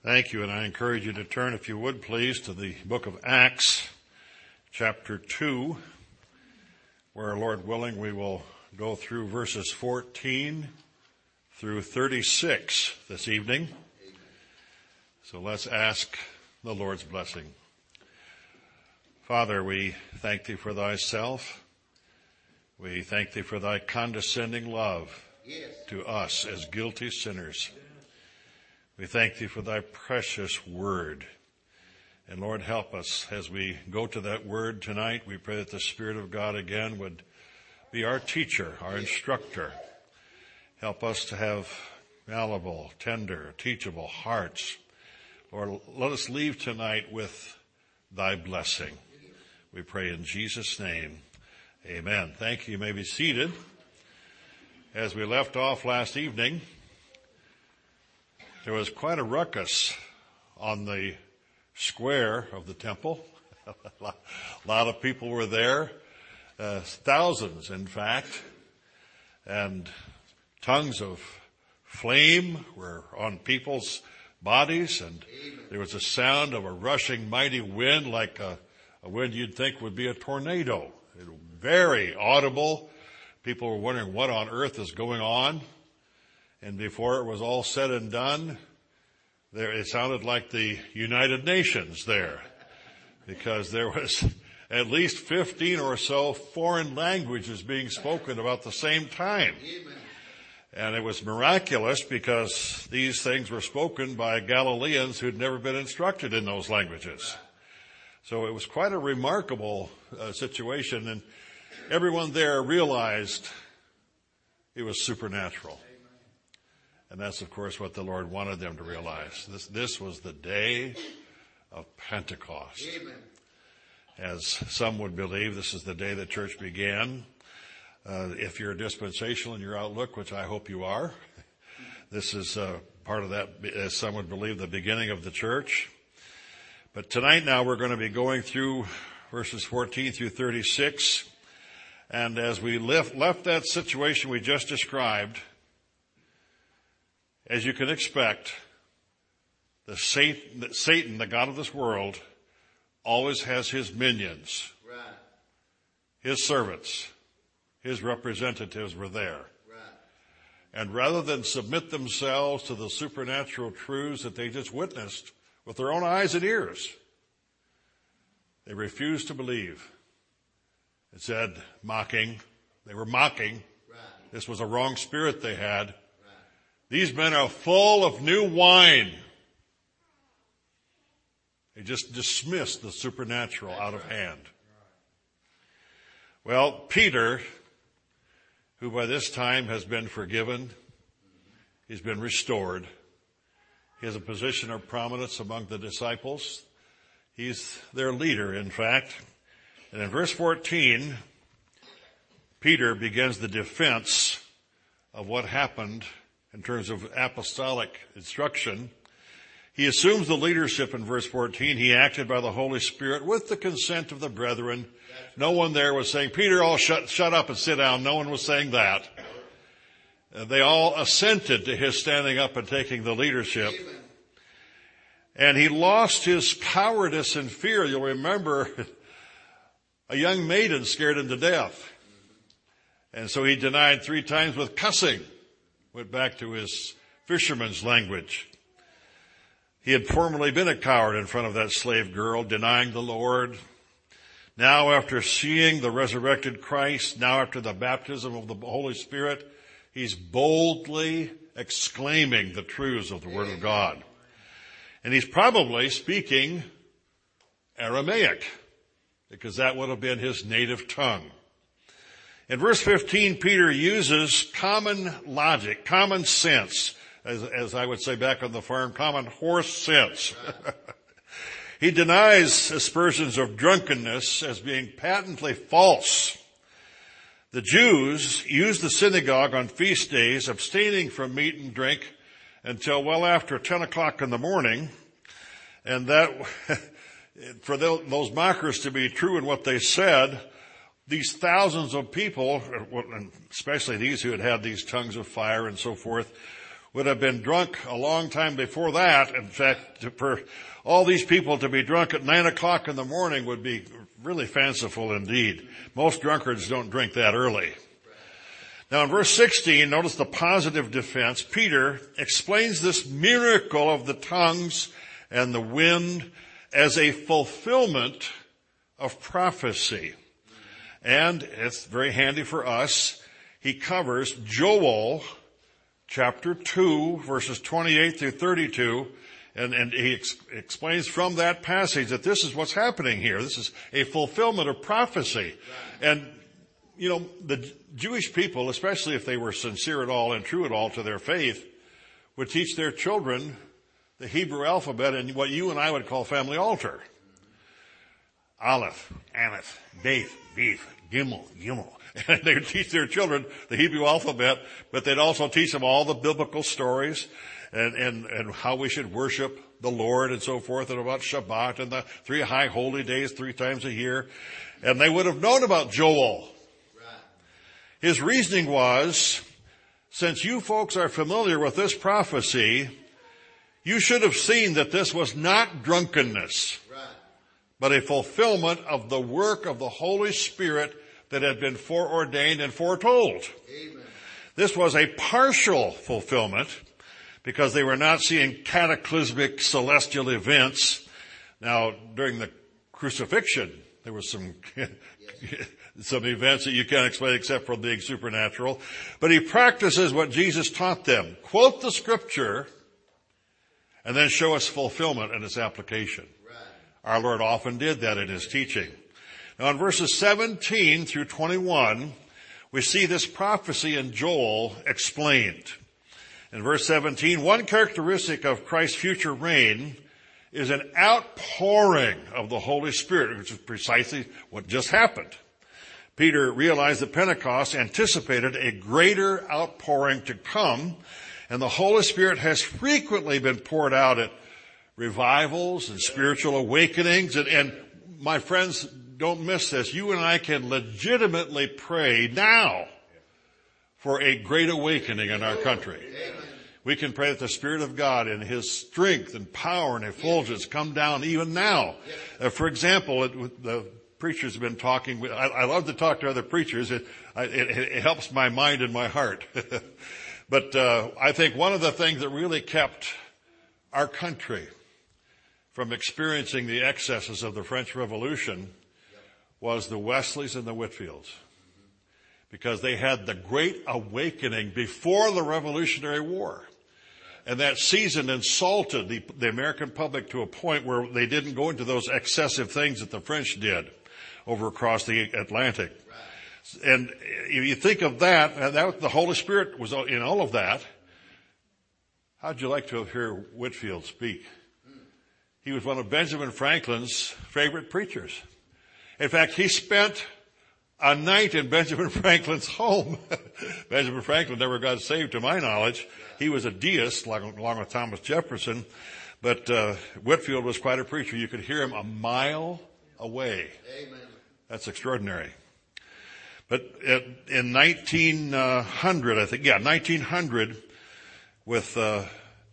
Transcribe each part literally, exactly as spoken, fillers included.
Thank you, and I encourage you to turn, if you would please, to the book of Acts, chapter two, where, Lord willing, we will go through verses fourteen through thirty-six this evening. So let's ask the Lord's blessing. Father, we thank thee for thyself. We thank thee for thy condescending love to us as guilty sinners. We thank thee for thy precious word. And Lord, help us as we go to that word tonight. We pray that the Spirit of God again would be our teacher, our instructor. Help us to have malleable, tender, teachable hearts. Lord, let us leave tonight with thy blessing. We pray in Jesus' name. Amen. Thank you. You may be seated. As we left off last evening, there was quite a ruckus on the square of the temple. A lot of people were there, uh, thousands in fact, and tongues of flame were on people's bodies, and there was a sound of a rushing mighty wind like a, a wind you'd think would be a tornado. It was very audible. People were wondering what on earth is going on. And before it was all said and done, there it sounded like the United Nations there, because there was at least fifteen or so foreign languages being spoken about the same time. And it was miraculous because these things were spoken by Galileans who'd never been instructed in those languages. So it was quite a remarkable uh, situation, and everyone there realized it was supernatural. And that's, of course, what the Lord wanted them to realize. This, this was the day of Pentecost. Amen. As some would believe, this is the day the church began. Uh, if you're dispensational in your outlook, which I hope you are, this is uh, part of that, as some would believe, the beginning of the church. But tonight now we're going to be going through verses fourteen through thirty-six. And as we left, left that situation we just described, as you can expect, the Satan, the Satan, the god of this world, always has his minions. Right. His servants, his representatives were there. Right. And rather than submit themselves to the supernatural truths that they just witnessed with their own eyes and ears, they refused to believe. It said, mocking. They were mocking. Right. This was a wrong spirit they had. These men are full of new wine. They just dismissed the supernatural out of hand. Well, Peter, who by this time has been forgiven, he's been restored. He has a position of prominence among the disciples. He's their leader, in fact. And in verse fourteen, Peter begins the defense of what happened in terms of apostolic instruction. He assumes the leadership in verse fourteen. He acted by the Holy Spirit with the consent of the brethren. No one there was saying, Peter, all shut, shut up and sit down. No one was saying that. Uh, they all assented to his standing up and taking the leadership. And he lost his cowardice and fear. You'll remember a young maiden scared him to death. And so he denied three times with cussing. Went back to his fisherman's language. He had formerly been a coward in front of that slave girl, denying the Lord. Now, after seeing the resurrected Christ, now after the baptism of the Holy Spirit, he's boldly exclaiming the truths of the Word of God. And he's probably speaking Aramaic, because that would have been his native tongue. In verse fifteen, Peter uses common logic, common sense, as, as I would say back on the farm, common horse sense. He denies aspersions of drunkenness as being patently false. The Jews used the synagogue on feast days, abstaining from meat and drink until well after ten o'clock in the morning. And that, for those mockers to be true in what they said, these thousands of people, especially these who had had these tongues of fire and so forth, would have been drunk a long time before that. In fact, for all these people to be drunk at nine o'clock in the morning would be really fanciful indeed. Most drunkards don't drink that early. Now in verse sixteen, notice the positive defense. Peter explains this miracle of the tongues and the wind as a fulfillment of prophecy. And it's very handy for us. He covers Joel chapter two, verses twenty-eight through thirty-two. And, and he ex- explains from that passage that this is what's happening here. This is a fulfillment of prophecy. And, you know, the Jewish people, especially if they were sincere at all and true at all to their faith, would teach their children the Hebrew alphabet in what you and I would call family altar. Aleph, Aleph, Beth, Beef, Gimel, Gimel. And they would teach their children the Hebrew alphabet, but they'd also teach them all the biblical stories and, and, and how we should worship the Lord and so forth, and about Shabbat and the three high holy days three times a year. And they would have known about Joel. His reasoning was, since you folks are familiar with this prophecy, you should have seen that this was not drunkenness, but a fulfillment of the work of the Holy Spirit that had been foreordained and foretold. Amen. This was a partial fulfillment because they were not seeing cataclysmic celestial events. Now, during the crucifixion, there was some some events that you can't explain except for being supernatural. But he practices what Jesus taught them. Quote the scripture and then show us fulfillment and its application. Right. Our Lord often did that in his teaching. Now in verses seventeen through twenty-one, we see this prophecy in Joel explained. In verse seventeen, one characteristic of Christ's future reign is an outpouring of the Holy Spirit, which is precisely what just happened. Peter realized that Pentecost anticipated a greater outpouring to come, and the Holy Spirit has frequently been poured out at revivals and spiritual awakenings. And, and my friends, don't miss this. You and I can legitimately pray now for a great awakening in our country. We can pray that the Spirit of God in His strength and power and effulgence come down even now. Uh, for example, it, the preachers have been talking. I, I love to talk to other preachers. It, it, it helps my mind and my heart. But uh, I think one of the things that really kept our country from experiencing the excesses of the French Revolution was the Wesleys and the Whitfields. Because they had the great awakening before the Revolutionary War. And that season insulted the, the American public to a point where they didn't go into those excessive things that the French did over across the Atlantic. Right. And if you think of that, and that, the Holy Spirit was in all of that. How'd you like to hear Whitfield speak? He was one of Benjamin Franklin's favorite preachers. In fact, he spent a night in Benjamin Franklin's home. Benjamin Franklin never got saved to my knowledge. He was a deist along with Thomas Jefferson, but uh, Whitfield was quite a preacher. You could hear him a mile away. Amen. That's extraordinary. But in nineteen hundred, I think, yeah, nineteen hundred, with uh,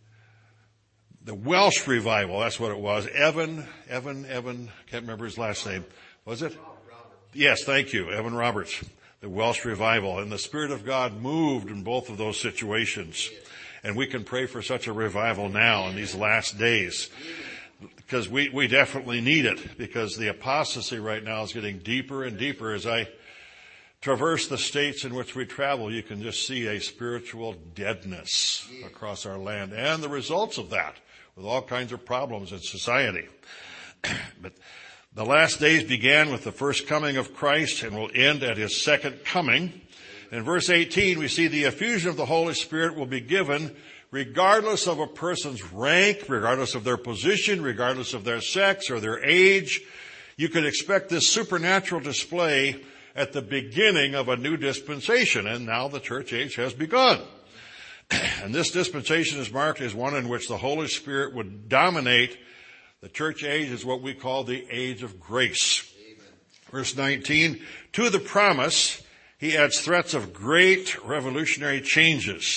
the Welsh revival, that's what it was. Evan, Evan, Evan, can't remember his last name. Was it? Yes, thank you, Evan Roberts, the Welsh revival. And the Spirit of God moved in both of those situations. And we can pray for such a revival now in these last days. Because we, we definitely need it. Because the apostasy right now is getting deeper and deeper. As I traverse the states in which we travel, you can just see a spiritual deadness across our land. And the results of that, with all kinds of problems in society. But the last days began with the first coming of Christ and will end at His second coming. In verse eighteen, we see the effusion of the Holy Spirit will be given regardless of a person's rank, regardless of their position, regardless of their sex or their age. You can expect this supernatural display at the beginning of a new dispensation, and now the church age has begun. And this dispensation is marked as one in which the Holy Spirit would dominate. The church age is what we call the age of grace. Amen. Verse nineteen, to the promise, he adds threats of great revolutionary changes.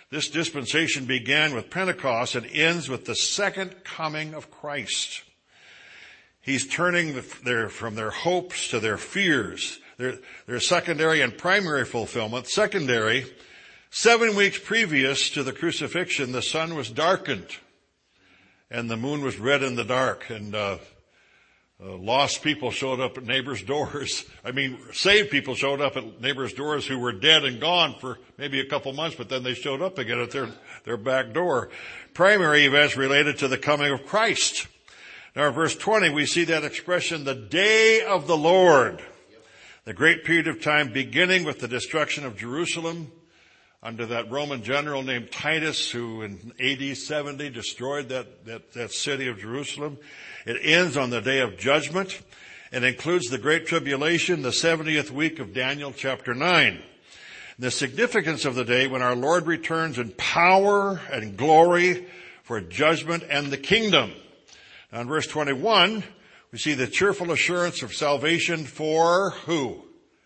This dispensation began with Pentecost and ends with the second coming of Christ. He's turning their, from their hopes to their fears, their, their secondary and primary fulfillment. Secondary, seven weeks previous to the crucifixion, the sun was darkened and the moon was red in the dark, and uh, uh, lost people showed up at neighbors' doors. I mean, saved people showed up at neighbors' doors who were dead and gone for maybe a couple months, but then they showed up again at their, their back door. Primary events related to the coming of Christ. Now in verse twenty, we see that expression, the day of the Lord. The great period of time beginning with the destruction of Jerusalem under that Roman general named Titus, who in A D seventy destroyed that, that, that city of Jerusalem. It ends on the day of judgment and includes the great tribulation, the seventieth week of Daniel chapter nine. The significance of the day when our Lord returns in power and glory for judgment and the kingdom. Now in verse twenty-one, we see the cheerful assurance of salvation for who?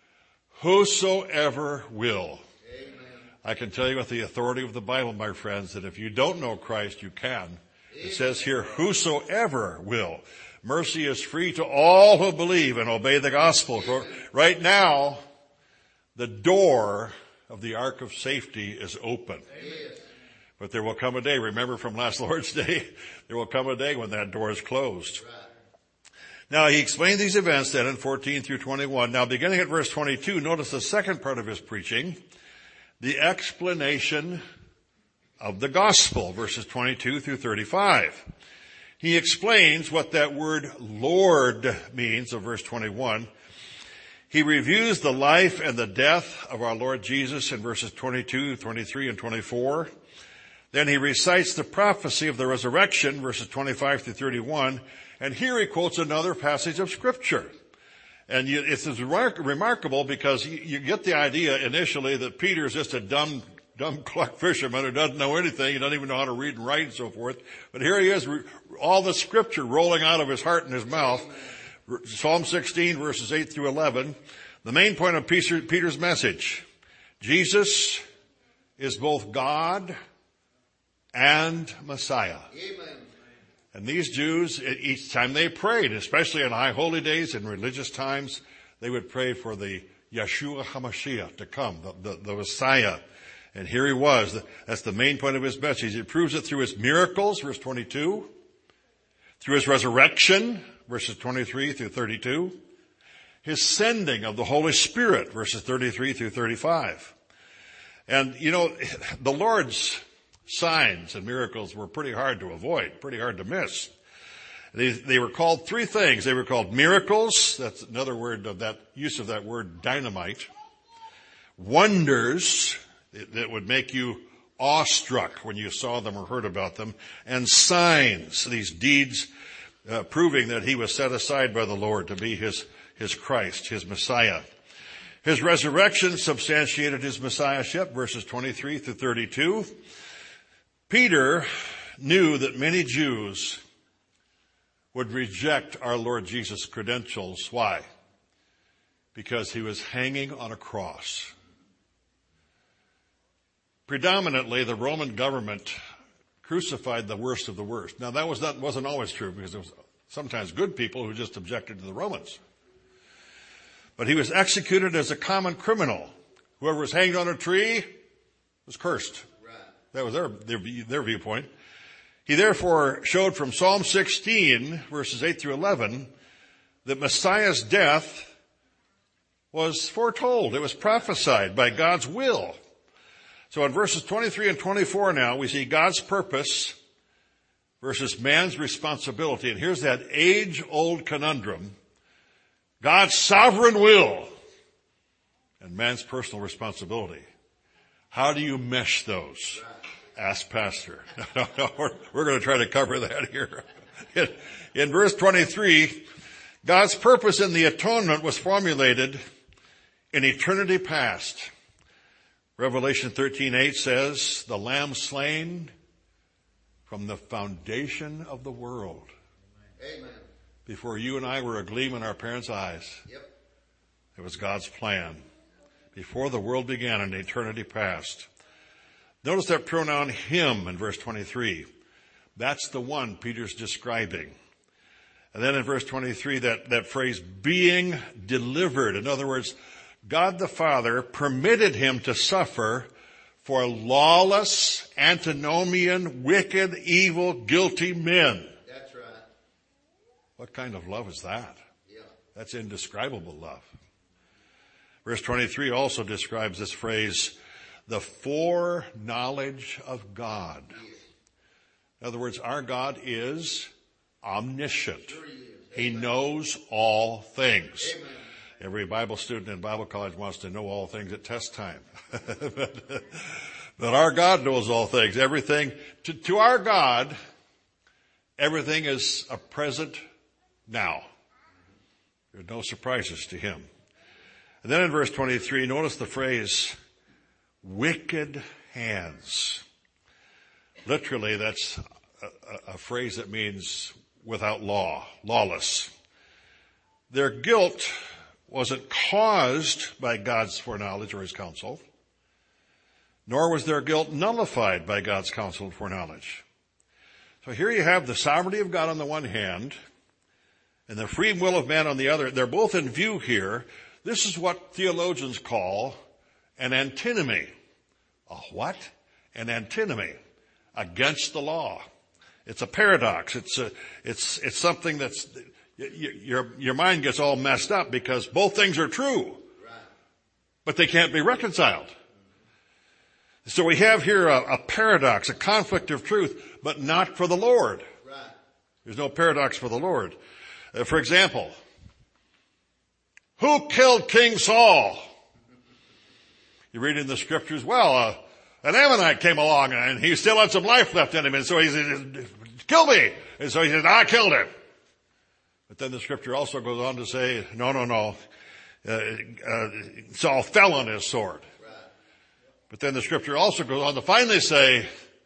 Whosoever will. I can tell you with the authority of the Bible, my friends, that if you don't know Christ, you can. It says here, whosoever will. Mercy is free to all who believe and obey the gospel. Right now, the door of the ark of safety is open. But there will come a day, remember from last Lord's Day, there will come a day when that door is closed. Now, he explained these events then in fourteen through twenty-one. Now, beginning at verse twenty-two, notice the second part of his preaching. The explanation of the gospel, verses twenty-two through thirty-five. He explains what that word Lord means of verse twenty-one. He reviews the life and the death of our Lord Jesus in verses twenty-two, twenty-three, and twenty-four. Then he recites the prophecy of the resurrection, verses twenty-five through thirty-one. And here he quotes another passage of Scripture. And you, it's remarkable because you, you get the idea initially that Peter is just a dumb, dumb cluck fisherman who doesn't know anything. He doesn't even know how to read and write and so forth. But here he is, all the Scripture rolling out of his heart and his mouth. Psalm sixteen, verses eight through eleven. The main point of Peter's message. Jesus is both God and Messiah. Amen. And these Jews, each time they prayed, especially on high holy days and religious times, they would pray for the Yeshua HaMashiach to come, the, the, the Messiah. And here he was. That's the main point of his message. He proves it through his miracles, verse twenty-two, through his resurrection, verses twenty-three through thirty-two, his sending of the Holy Spirit, verses thirty-three through thirty-five. And, you know, the Lord's signs and miracles were pretty hard to avoid, pretty hard to miss. They, they were called three things. They were called miracles. That's another word of that use of that word dynamite. Wonders that would make you awestruck when you saw them or heard about them. And signs, these deeds uh, proving that he was set aside by the Lord to be his, his Christ, his Messiah. His resurrection substantiated his messiahship, verses twenty-three through thirty-two. Peter knew that many Jews would reject our Lord Jesus' credentials. Why? Because he was hanging on a cross. Predominantly, the Roman government crucified the worst of the worst. Now, that was not, wasn't always true because there was sometimes good people who just objected to the Romans. But he was executed as a common criminal. Whoever was hanged on a tree was cursed. That was their, their, their viewpoint. He therefore showed from Psalm sixteen, verses eight through eleven, that Messiah's death was foretold. It was prophesied by God's will. So in verses twenty-three and twenty-four now, we see God's purpose versus man's responsibility. And here's that age-old conundrum. God's sovereign will and man's personal responsibility. How do you mesh those? Ask Pastor. No, no, we're, we're going to try to cover that here. In, in verse twenty-three, God's purpose in the atonement was formulated in eternity past. Revelation thirteen eight says, the Lamb slain from the foundation of the world. Amen. Before you and I were a gleam in our parents' eyes. Yep. It was God's plan. Before the world began in eternity past. Notice that pronoun him in verse twenty-three. That's the one Peter's describing. And then in verse twenty-three, that, that phrase, being delivered. In other words, God the Father permitted him to suffer for lawless, antinomian, wicked, evil, guilty men. That's right. What kind of love is that? Yeah. That's indescribable love. Verse twenty-three also describes this phrase, the foreknowledge of God. In other words, our God is omniscient. Sure he is. He knows all things. Amen. Every Bible student in Bible college wants to know all things at test time. but, but our God knows all things. Everything, to, to our God, everything is a present now. There are no surprises to him. And then in verse twenty-three, notice the phrase, wicked hands. Literally, that's a, a, a phrase that means without law, lawless. Their guilt wasn't caused by God's foreknowledge or his counsel, nor was their guilt nullified by God's counsel and foreknowledge. So here you have the sovereignty of God on the one hand, and the free will of man on the other. They're both in view here. This is what theologians call an antinomy. A what? An antinomy. Against the law. It's a paradox. It's a, it's, it's something that's, your, your mind gets all messed up because both things are true, but they can't be reconciled. So we have here a, a paradox, a conflict of truth, but not for the Lord. There's no paradox for the Lord. Uh, for example, who killed King Saul? You read in the scriptures, well, uh, an Ammonite came along and he still had some life left in him, and so he said, kill me. And so he said, I killed him. But then the scripture also goes on to say, no, no, no. Uh, uh, Saul fell on his sword. Right. But then the scripture also goes on to finally say,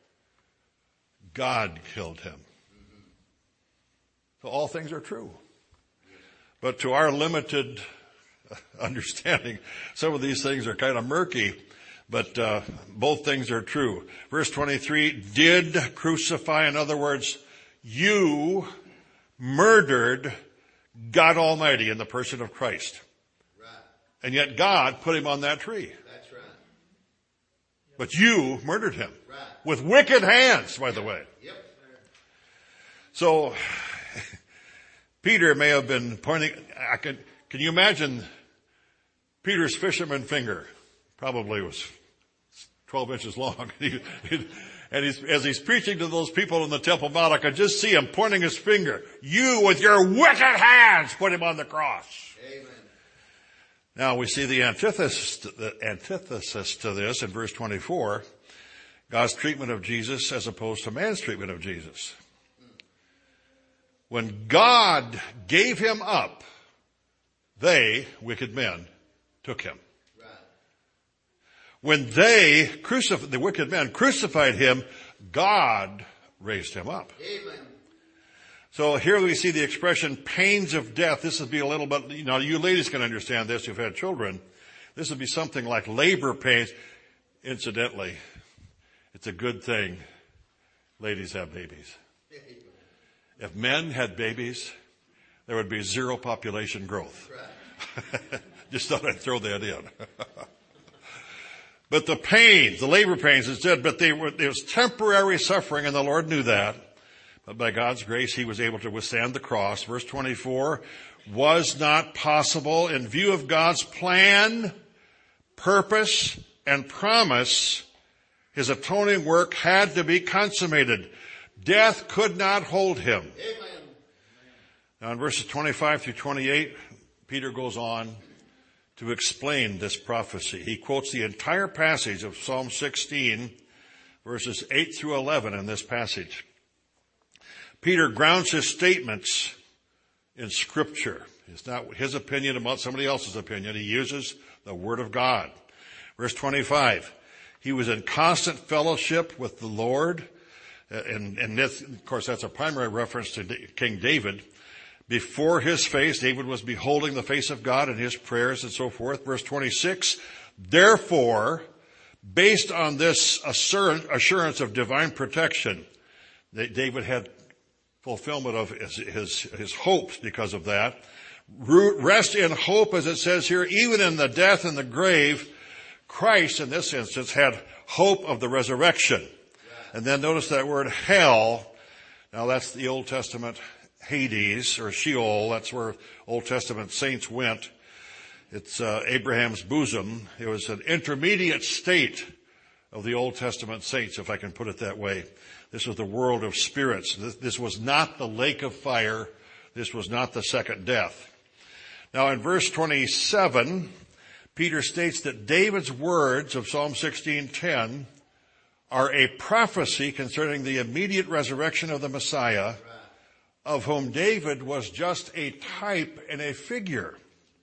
God killed him. Mm-hmm. So all things are true. But to our limited understanding, some of these things are kind of murky. But uh, both things are true. Verse twenty-three, did crucify. In other words, you murdered God Almighty in the person of Christ. Right. And yet God put him on that tree. That's right. But you murdered him. Right. With wicked hands, by the way. Yep. So, Peter may have been pointing, I can, can you imagine Peter's fisherman finger? Probably was twelve inches long. And he's, as he's preaching to those people in the Temple Mount, I could just see him pointing his finger. You with your wicked hands put him on the cross. Amen. Now we see the antithesis, the antithesis to this in verse twenty-four. God's treatment of Jesus as opposed to man's treatment of Jesus. When God gave him up, they, wicked men, took him. When they crucified, the wicked men crucified him, God raised him up. Amen. So here we see the expression pains of death. This would be a little bit, you know, you ladies can understand this. You've had children. This would be something like labor pains. Incidentally, it's a good thing ladies have babies. If men had babies, there would be zero population growth. Right. Just thought I'd throw that in. But the pains, the labor pains, it said, but they were, it was temporary suffering, and the Lord knew that. But by God's grace, he was able to withstand the cross. Verse twenty-four, was not possible in view of God's plan, purpose, and promise. His atoning work had to be consummated. Death could not hold him. Amen. Now in verses twenty-five through twenty-eight, Peter goes on to explain this prophecy. He quotes the entire passage of Psalm sixteen, verses eight through eleven in this passage. Peter grounds his statements in Scripture. It's not his opinion about somebody else's opinion. He uses the Word of God. Verse twenty-five, he was in constant fellowship with the Lord. And, and this, of course, that's a primary reference to King David. Before his face, David was beholding the face of God in his prayers and so forth. Verse twenty-six, therefore, Based on this assurance of divine protection, David had fulfillment of his, his, his hopes because of that. Rest in hope, as it says here, even in the death and the grave, Christ, in this instance, had hope of the resurrection. And then notice that word hell. Now that's the Old Testament Hades or Sheol. That's where Old Testament saints went. It's uh, Abraham's bosom. It was an intermediate state of the Old Testament saints, if I can put it that way. This was the world of spirits. This, this was not the lake of fire. This was not the second death. Now in verse twenty-seven, Peter states that David's words of Psalm sixteen ten are a prophecy concerning the immediate resurrection of the Messiah, of whom David was just a type and a figure.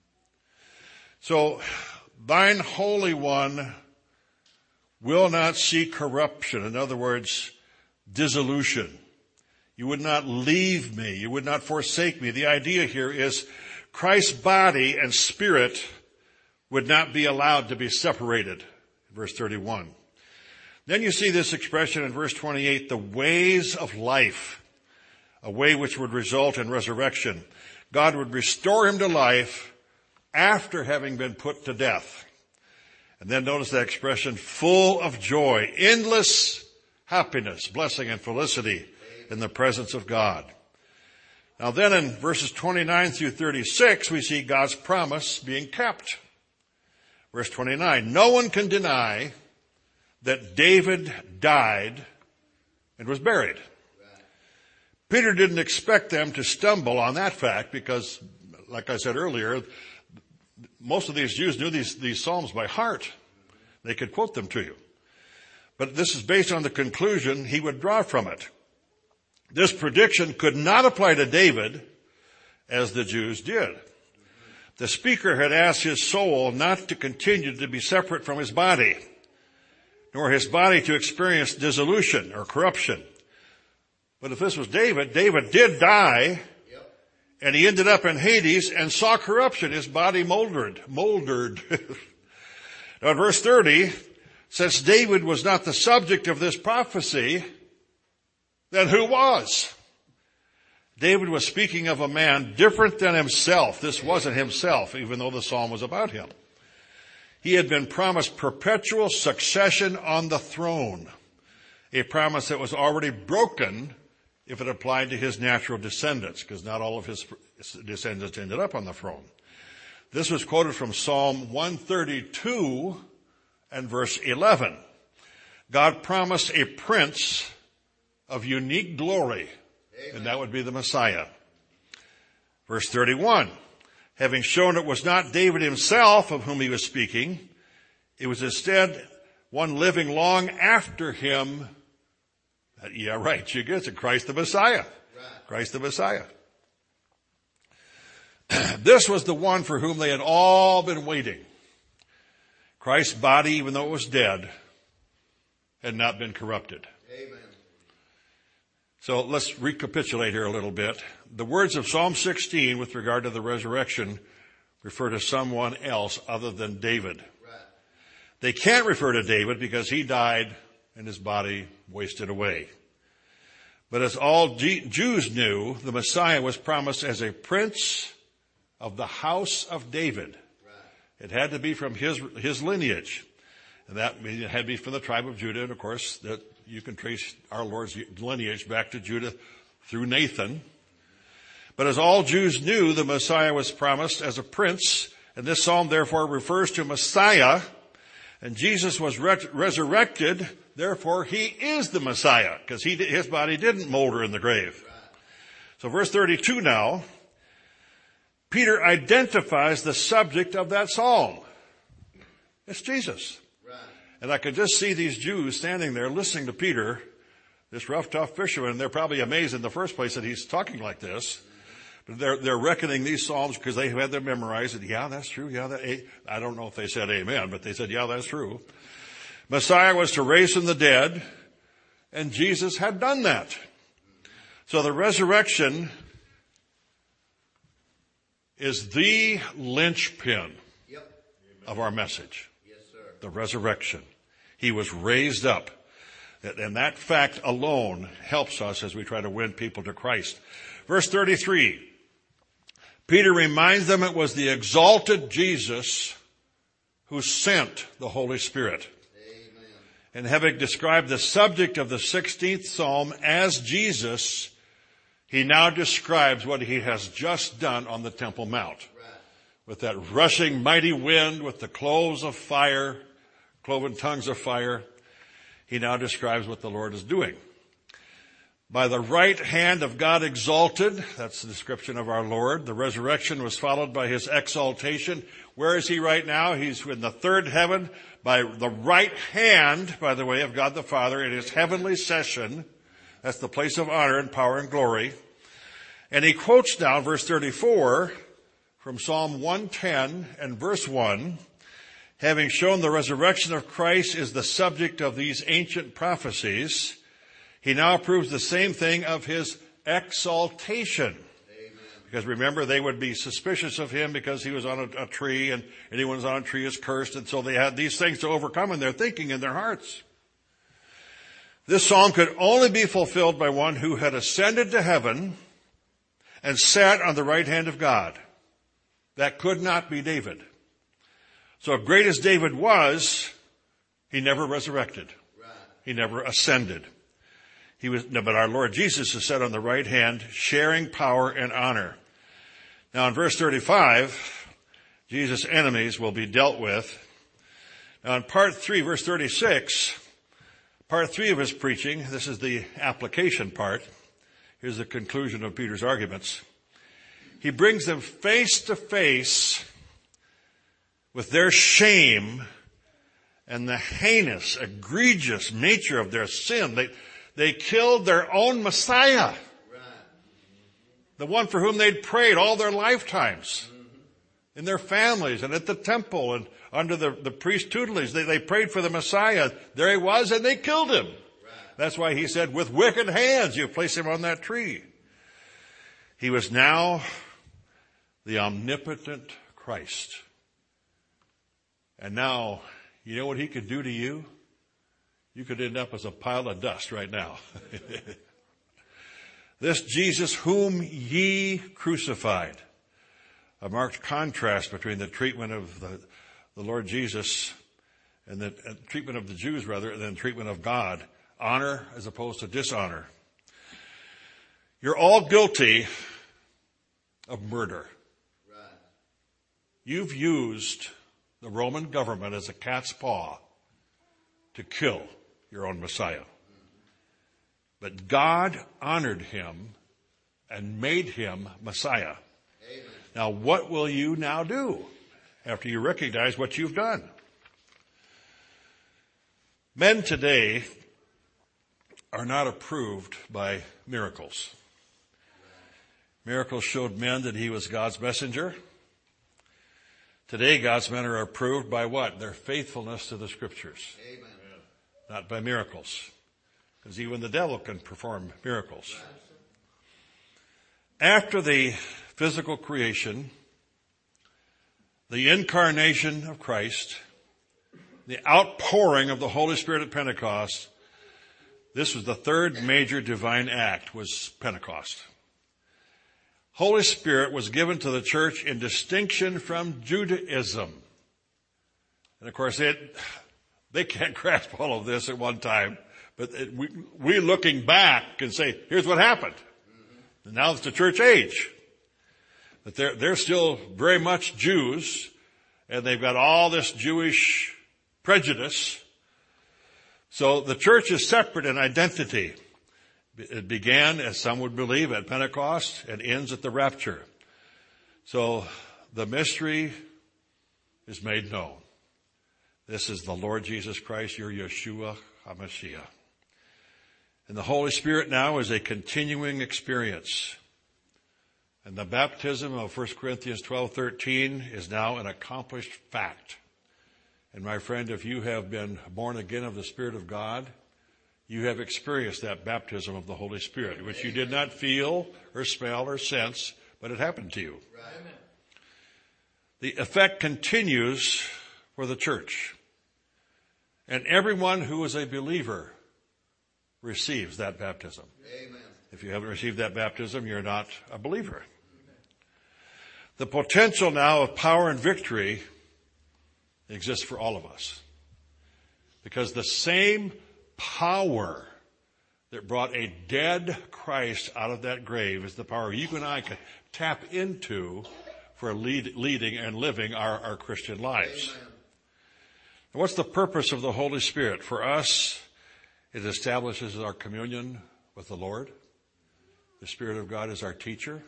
So, thine Holy One will not see corruption. In other words, dissolution. You would not leave me. You would not forsake me. The idea here is Christ's body and spirit would not be allowed to be separated. Verse thirty-one. Then you see this expression in verse twenty-eight, the ways of life, a way which would result in resurrection. God would restore him to life after having been put to death. And then notice that expression, full of joy, endless happiness, blessing, and felicity in the presence of God. Now then in verses twenty-nine through thirty-six, we see God's promise being kept. Verse twenty-nine, no one can deny that David died and was buried. Peter didn't expect them to stumble on that fact because, like I said earlier, most of these Jews knew these, these Psalms by heart. They could quote them to you. But this is based on the conclusion he would draw from it. This prediction could not apply to David as the Jews did. The speaker had asked his soul not to continue to be separate from his body, nor his body to experience dissolution or corruption. But if this was David, David did die, yep. And he ended up in Hades and saw corruption. His body moldered, moldered. Now in verse thirty, since David was not the subject of this prophecy, then who was? David was speaking of a man different than himself. This wasn't himself, even though the psalm was about him. He had been promised perpetual succession on the throne, a promise that was already broken if it applied to his natural descendants, because not all of his descendants ended up on the throne. This was quoted from Psalm one thirty-two and verse eleven. God promised a prince of unique glory, Amen. And that would be the Messiah. Verse thirty-one, having shown it was not David himself of whom he was speaking, it was instead one living long after him. Yeah, right, you get it, Christ the Messiah. Right. Christ the Messiah. This was the one for whom they had all been waiting. Christ's body, even though it was dead, had not been corrupted. Amen. So let's recapitulate here a little bit. The words of Psalm sixteen with regard to the resurrection refer to someone else other than David. Right. They can't refer to David because he died and his body wasted away. But as all G- Jews knew, the Messiah was promised as a prince of the house of David. Right. It had to be from his his lineage. And that it had to be from the tribe of Judah. And of course, that you can trace our Lord's lineage back to Judah through Nathan. But as all Jews knew, the Messiah was promised as a prince. And this psalm therefore refers to Messiah. And Jesus was re- resurrected. Therefore, he is the Messiah, because he, his body didn't molder in the grave. So verse thirty-two now, Peter identifies the subject of that psalm. It's Jesus. Right. And I could just see these Jews standing there listening to Peter, this rough, tough fisherman. They're probably amazed in the first place that he's talking like this. But they're, they're reckoning these psalms because they had them memorized. And yeah, that's true. Yeah, that, I don't know if they said amen, but they said, yeah, that's true. Messiah was to raise from the dead, and Jesus had done that. So the resurrection is the linchpin yep. of our message. Yes, sir. The resurrection. He was raised up. And that fact alone helps us as we try to win people to Christ. Verse thirty-three. Peter reminds them it was the exalted Jesus who sent the Holy Spirit. Amen. And having described the subject of the sixteenth Psalm as Jesus, he now describes what he has just done on the Temple Mount. Right. With that rushing mighty wind, with the cloves of fire, cloven tongues of fire, he now describes what the Lord is doing. By the right hand of God exalted, that's the description of our Lord. The resurrection was followed by his exaltation. Where is he right now? He's in the third heaven by the right hand, by the way, of God the Father in his heavenly session. That's the place of honor and power and glory. And he quotes now verse thirty-four from Psalm one ten and verse one. Having shown the resurrection of Christ is the subject of these ancient prophecies, he now proves the same thing of his exaltation. Amen. Because remember, they would be suspicious of him because he was on a, a tree, and anyone who's on a tree is cursed, and so they had these things to overcome in their thinking, in their hearts. This psalm could only be fulfilled by one who had ascended to heaven and sat on the right hand of God. That could not be David. So great as David was, he never resurrected. Right. He never ascended. He was, no, but our Lord Jesus is set on the right hand, sharing power and honor. Now in verse thirty-five, Jesus' enemies will be dealt with. Now in part three, verse thirty-six, part three of his preaching, this is the application part. Here's the conclusion of Peter's arguments. He brings them face to face with their shame and the heinous, egregious nature of their sin. They, they killed their own Messiah. Right. The one for whom they'd prayed all their lifetimes. Mm-hmm. In their families and at the temple and under the, the priest tutelage. They, they prayed for the Messiah. There he was, and they killed him. Right. That's why he said, with wicked hands you place him on that tree. He was now the omnipotent Christ. And now, you know what he could do to you? You could end up as a pile of dust right now. This Jesus whom ye crucified. A marked contrast between the treatment of the, the Lord Jesus and the uh, treatment of the Jews, rather, than treatment of God. Honor as opposed to dishonor. You're all guilty of murder. Right. You've used the Roman government as a cat's paw to kill your own Messiah. But God honored him and made him Messiah. Amen. Now, what will you now do after you recognize what you've done? Men today are not approved by miracles. Miracles showed men that he was God's messenger. Today, God's men are approved by what? Their faithfulness to the Scriptures. Amen. Not by miracles. Because even the devil can perform miracles. After the physical creation, the incarnation of Christ, the outpouring of the Holy Spirit at Pentecost, this was the third major divine act, was Pentecost. Holy Spirit was given to the church in distinction from Judaism. And of course, it, they can't grasp all of this at one time. But it, we, we looking back can say, here's what happened. Mm-hmm. And now it's the church age. But they're, they're still very much Jews. And they've got all this Jewish prejudice. So the church is separate in identity. It began, as some would believe, at Pentecost and ends at the rapture. So the mystery is made known. This is the Lord Jesus Christ, your Yeshua HaMashiach. And the Holy Spirit now is a continuing experience. And the baptism of First Corinthians twelve thirteen is now an accomplished fact. And my friend, if you have been born again of the Spirit of God, you have experienced that baptism of the Holy Spirit, which you did not feel or smell or sense, but it happened to you. Right. The effect continues for the church. And everyone who is a believer receives that baptism. Amen. If you haven't received that baptism, you're not a believer. The potential now of power and victory exists for all of us. Because the same power that brought a dead Christ out of that grave is the power you and I can tap into for lead, leading and living our, our Christian lives. Amen. What's the purpose of the Holy Spirit? For us, it establishes our communion with the Lord. The Spirit of God is our teacher.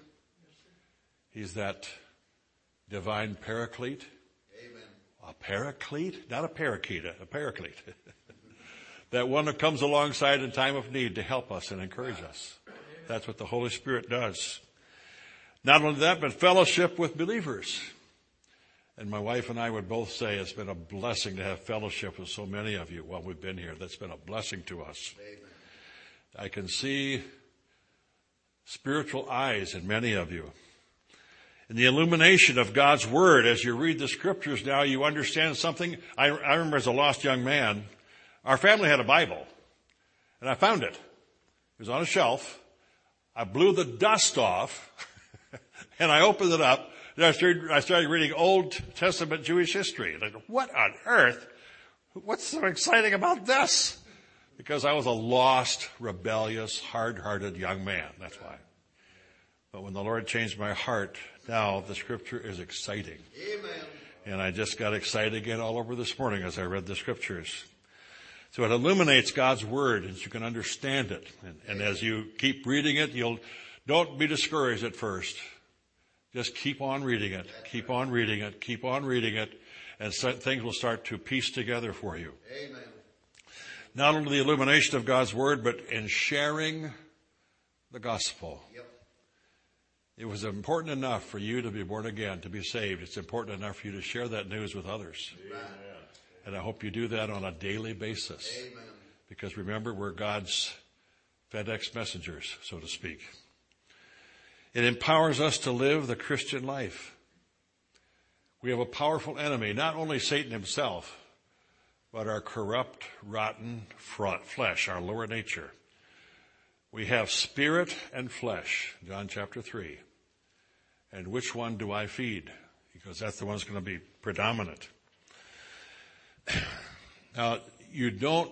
He's that divine paraclete. Amen. A paraclete? Not a parakeet, a paraclete. That one that comes alongside in time of need to help us and encourage us. That's what the Holy Spirit does. Not only that, but fellowship with believers. And my wife and I would both say it's been a blessing to have fellowship with so many of you while we've been here. That's been a blessing to us. Amen. I can see spiritual eyes in many of you. In the illumination of God's Word, as you read the Scriptures now, you understand something. I, I remember as a lost young man, our family had a Bible, and I found it. It was on a shelf. I blew the dust off, and I opened it up, and I started, I started reading Old Testament Jewish history. And I go, what on earth? What's so exciting about this? Because I was a lost, rebellious, hard-hearted young man. That's why. But when the Lord changed my heart, now the Scripture is exciting. Amen. And I just got excited again all over this morning as I read the Scriptures. So it illuminates God's Word and you can understand it. And, and as you keep reading it, you'll, don't be discouraged at first. Just keep on reading it, keep on reading it, keep on reading it, and so things will start to piece together for you. Amen. Not only the illumination of God's Word, but in sharing the gospel. Yep. It was important enough for you to be born again, to be saved. It's important enough for you to share that news with others. Amen. And I hope you do that on a daily basis. Amen. Because remember, we're God's FedEx messengers, so to speak. It empowers us to live the Christian life. We have a powerful enemy, not only Satan himself, but our corrupt, rotten flesh, our lower nature. We have spirit and flesh, John chapter three. And which one do I feed? Because that's the one that's going to be predominant. Now, you don't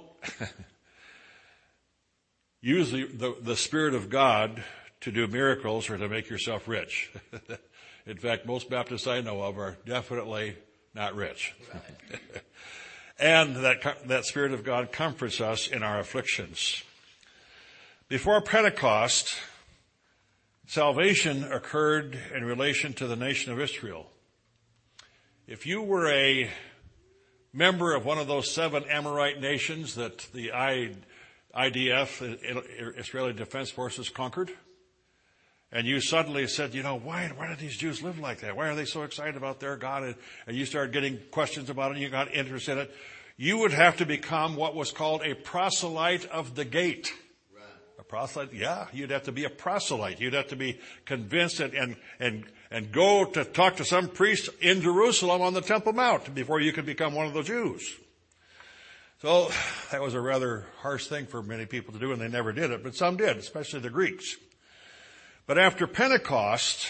use the, the, the Spirit of God to do miracles or to make yourself rich. In fact, most Baptists I know of are definitely not rich. And that, that Spirit of God comforts us in our afflictions. Before Pentecost, salvation occurred in relation to the nation of Israel. If you were a member of one of those seven Amorite nations that the I D F, Israeli Defense Forces, conquered, and you suddenly said, you know, why, why do these Jews live like that? Why are they so excited about their God? And, and you started getting questions about it and you got interested in it. You would have to become what was called a proselyte of the gate. Right. A proselyte? Yeah, you'd have to be a proselyte. You'd have to be convinced and, and, and, and go to talk to some priest in Jerusalem on the Temple Mount before you could become one of the Jews. So that was a rather harsh thing for many people to do, and they never did it, but some did, especially the Greeks. But after Pentecost,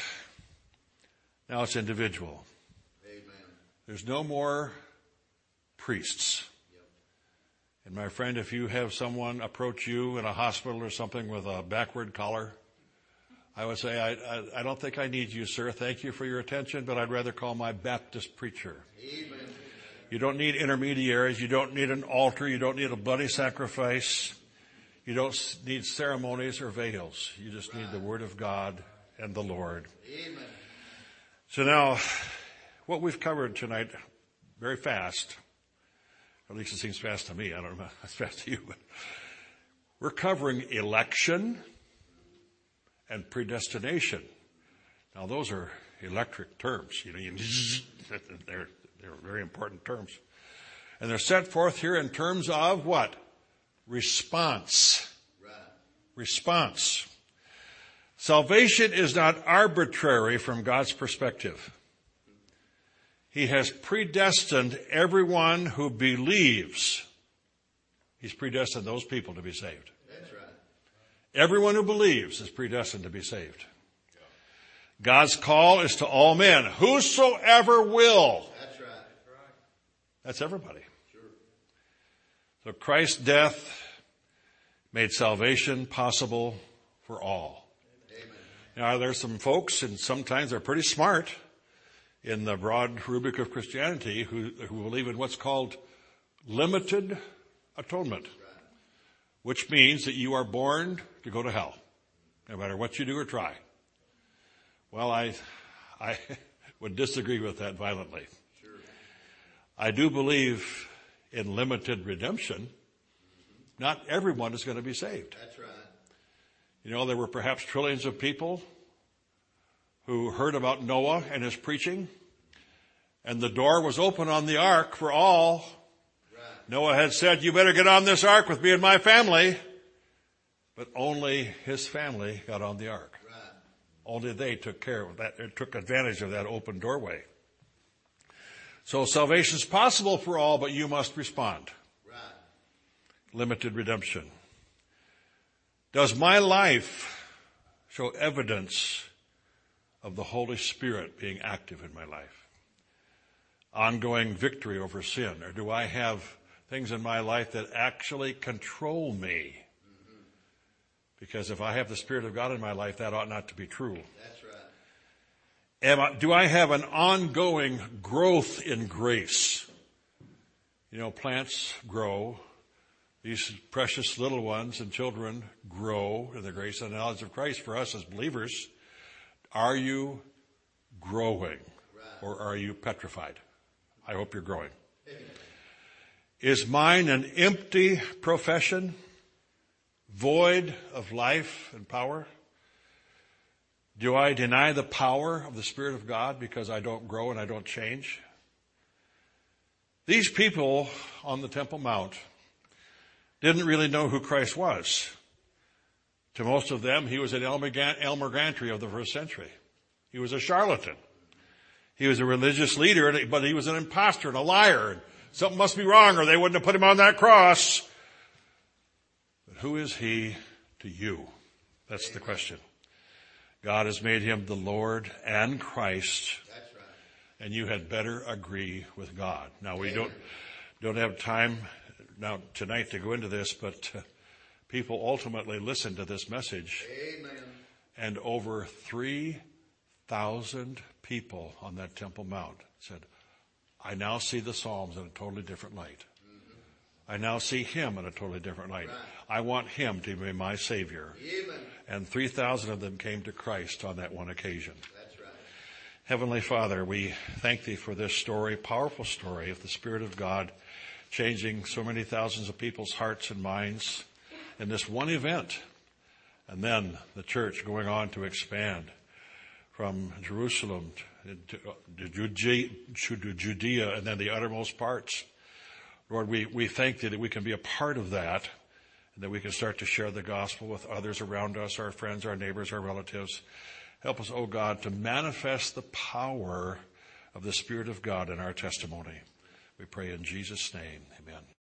now it's individual. Amen. There's no more priests. Yep. And my friend, if you have someone approach you in a hospital or something with a backward collar, I would say, I, I, I don't think I need you, sir. Thank you for your attention, but I'd rather call my Baptist preacher. Amen. You don't need intermediaries. You don't need an altar. You don't need a bloody sacrifice. You don't need ceremonies or veils. You just need the Word of God and the Lord. Amen. So now, what we've covered tonight, very fast, at least it seems fast to me. I don't know if it's fast to you, but we're covering election and predestination. Now, those are electric terms. You know, you, they're, they're very important terms. And they're set forth here in terms of what? Response. Right. Response. Salvation is not arbitrary from God's perspective. He has predestined everyone who believes He's predestined those people to be saved. That's right. Everyone who believes is predestined to be saved. God's call is to all men, whosoever will. That's right. That's everybody. Sure. So Christ's death made salvation possible for all. Amen. Now, there's some folks, and sometimes they're pretty smart in the broad rubric of Christianity, who, who believe in what's called limited atonement, Right. which means that you are born to go to hell, no matter what you do or try. Well, I, I would disagree with that violently. Sure. I do believe in limited redemption. Not everyone is going to be saved. That's right. You know, there were perhaps trillions of people who heard about Noah and his preaching, and the door was open on the ark for all. Right. Noah had said, you better get on this ark with me and my family. But only his family got on the ark. Right. Only they took care of that, took advantage of that open doorway. So salvation is possible for all, but you must respond. Right. Limited redemption. Does my life show evidence of the Holy Spirit being active in my life? Ongoing victory over sin? Or do I have things in my life that actually control me? Mm-hmm. Because if I have the Spirit of God in my life, that ought not to be true. That's right. Am I, do I have an ongoing growth in grace? You know, plants grow. These precious little ones and children grow in the grace and knowledge of Christ. For us as believers, are you growing, or are you petrified? I hope you're growing. Is mine an empty profession, void of life and power? Do I deny the power of the Spirit of God because I don't grow and I don't change? These people on the Temple Mount didn't really know who Christ was. To most of them, he was an Elmer Gantry of the first century. He was a charlatan. He was a religious leader, but he was an imposter and a liar. Something must be wrong or they wouldn't have put him on that cross. But who is he to you? That's the question. God has made him the Lord and Christ. That's right. And you had better agree with God. Now, we don't, don't have time now tonight to go into this, but uh, people ultimately listened to this message. Amen. And over three thousand people on that Temple Mount said, I now see the Psalms in a totally different light. Mm-hmm. I now see him in a totally different light. Right. I want him to be my Savior. Amen. And three thousand of them came to Christ on that one occasion. That's right. Heavenly Father, we thank thee for this story, powerful story of the Spirit of God changing so many thousands of people's hearts and minds in this one event. And then the church going on to expand from Jerusalem to Judea and then the uttermost parts. Lord, we, we thank thee that we can be a part of that and that we can start to share the gospel with others around us, our friends, our neighbors, our relatives. Help us, O God, to manifest the power of the Spirit of God in our testimony. We pray in Jesus' name. Amen.